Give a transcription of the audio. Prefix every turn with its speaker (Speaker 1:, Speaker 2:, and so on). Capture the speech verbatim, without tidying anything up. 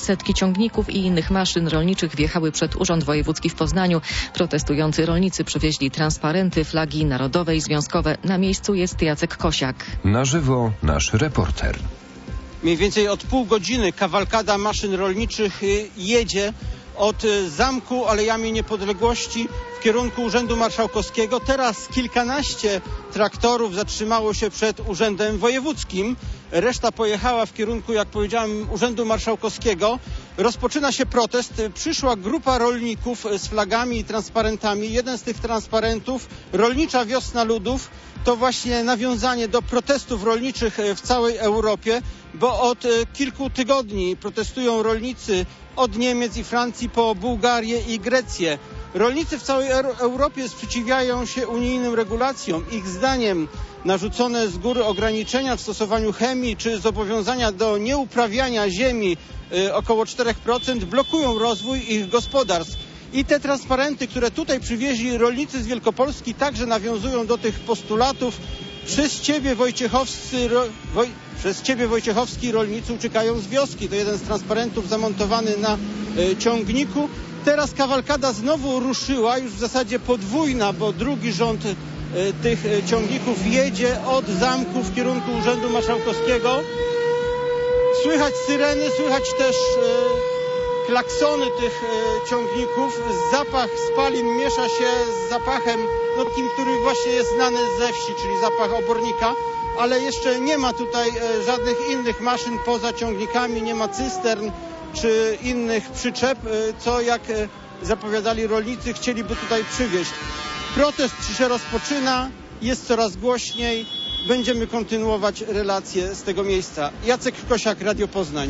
Speaker 1: Setki ciągników i innych maszyn rolniczych wjechały przed Urząd Wojewódzki w Poznaniu. Protestujący rolnicy przywieźli transparenty, flagi narodowe i związkowe. Na miejscu jest Jacek Kosiak.
Speaker 2: Na żywo nasz reporter.
Speaker 3: Mniej więcej od pół godziny kawalkada maszyn rolniczych jedzie od Zamku Alejami Niepodległości w kierunku Urzędu Marszałkowskiego. Teraz kilkanaście traktorów zatrzymało się przed Urzędem Wojewódzkim. Reszta pojechała w kierunku, jak powiedziałem, Urzędu Marszałkowskiego. Rozpoczyna się protest. Przyszła grupa rolników z flagami i transparentami. Jeden z tych transparentów, Rolnicza Wiosna Ludów, to właśnie nawiązanie do protestów rolniczych w całej Europie, bo od kilku tygodni protestują rolnicy od Niemiec i Francji po Bułgarię i Grecję. Rolnicy w całej Europie sprzeciwiają się unijnym regulacjom. Ich zdaniem narzucone z góry ograniczenia w stosowaniu chemii czy zobowiązania do nieuprawiania ziemi około cztery procent blokują rozwój ich gospodarstw. I te transparenty, które tutaj przywieźli rolnicy z Wielkopolski, także nawiązują do tych postulatów. Przez ciebie, Wojciechowscy, ro, Woj, przez ciebie Wojciechowski rolnicy uciekają z wioski. To jeden z transparentów zamontowany na y, ciągniku. Teraz kawalkada znowu ruszyła, już w zasadzie podwójna, bo drugi rząd y, tych y, ciągników jedzie od zamku w kierunku Urzędu Marszałkowskiego. Słychać syreny, słychać też y, klaksony tych y, ciągników. Zapach spalin miesza się z zapachem, no, takim, który właśnie jest znany ze wsi, czyli zapach obornika. Ale jeszcze nie ma tutaj y, żadnych innych maszyn poza ciągnikami, nie ma cystern czy innych przyczep, y, co jak y, zapowiadali rolnicy, chcieliby tutaj przywieźć. Protest się rozpoczyna, jest coraz głośniej. Będziemy kontynuować relacje z tego miejsca. Jacek Kosiak, Radio Poznań.